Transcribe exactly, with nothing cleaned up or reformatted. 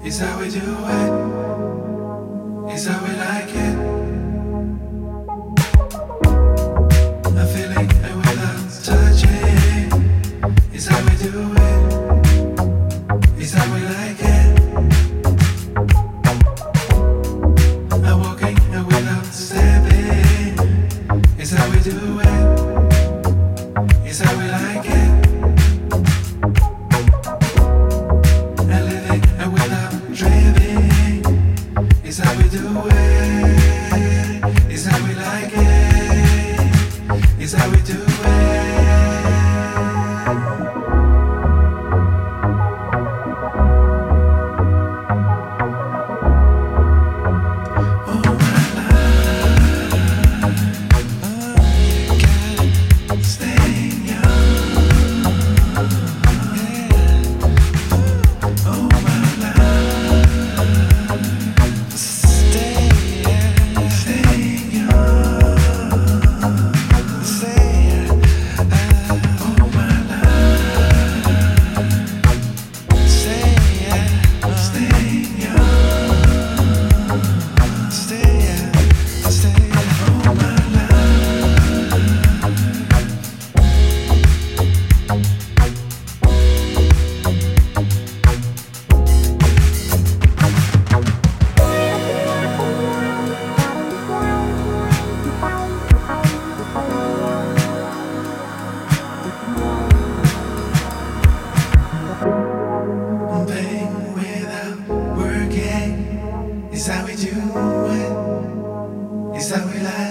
how we do it. It's how we like it. A feeling without touching. It's how we do it. It's how we like it. A walking without stepping. It's how we do it. It's how we like it. It's how we do it. It's how we like it. It's how we do it. Oh my life, you gotta stay young. Yeah. Oh my life. Stay It's how we do it. It's how we like.